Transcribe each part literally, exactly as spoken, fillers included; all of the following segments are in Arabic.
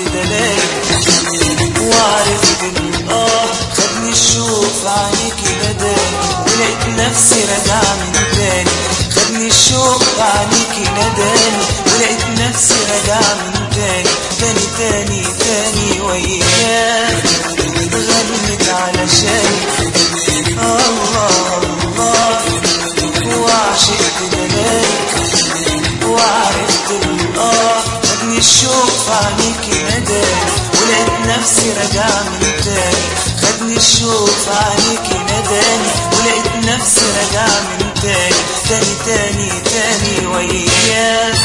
دلالي وعرفت ان اه خدني الشوق في عينيكي نداني ولقيت نفسي راجعة من تاني خدني الشوق في عينيكي نداني ولقيت نفسي راجعة من تاني تاني تاني تاني وياك غنت علشاني الله الله وعشقت دلالك وعرفت الآه خدني الشوق في عينيكي نداني ولقيت نفسي راجعة من تاني خدني الشوق في عينيكي نداني ولقيت نفسي راجعة من تاني تاني تاني تاني وياك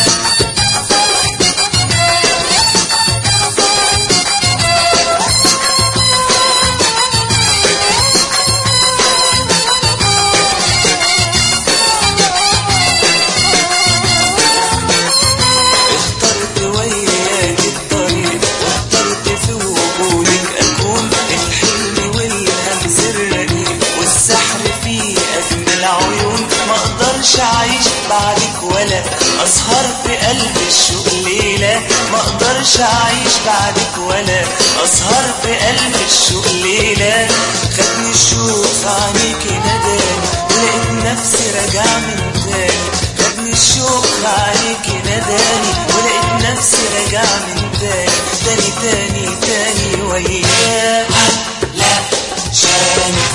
عايش بعدك ولا أسهر في قلب الشوق ليلة ما اقدرش اعيش بعدك ولا أسهر في قلب الشوق ليلة خدني الشوق في عينيكي نداني ولقيت نفسي راجعة من تاني خدني الشوق في عينيكي نداني ولقيت نفسي راجعة من تاني تاني تاني تاني وياك لا شانك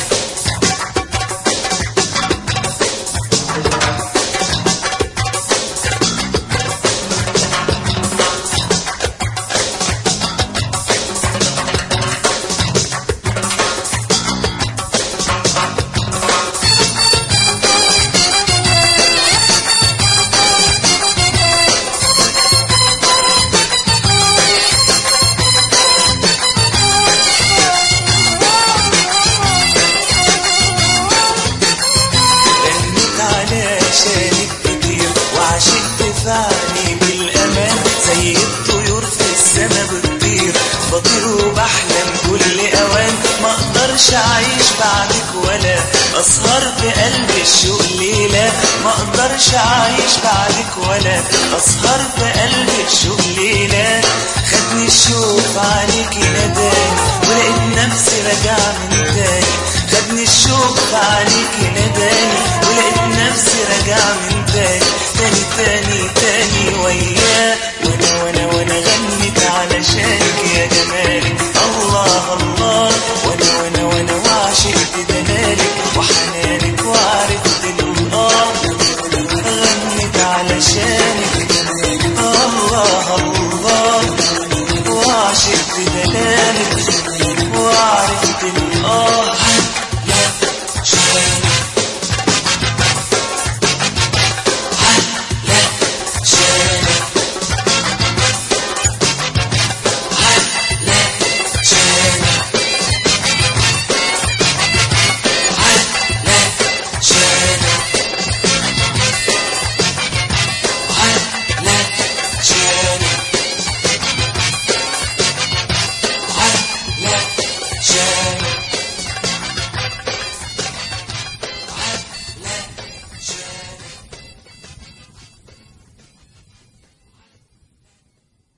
وعشقت في عيني بالأمان زي الطيور في السما بتطير بطير وبحلم كل أوان ما اقدرش أعيش بعدك ولا أسهر في قلب الشوق ليلة ما اقدرش أعيش بعدك ولا أسهر في قلب الشوق ليلة خدني الشوق في عينيكي نداني ولقيت نفسي راجعة من تاني خدني الشوق في عينيكي نداني ولقيت نفسي راجعة من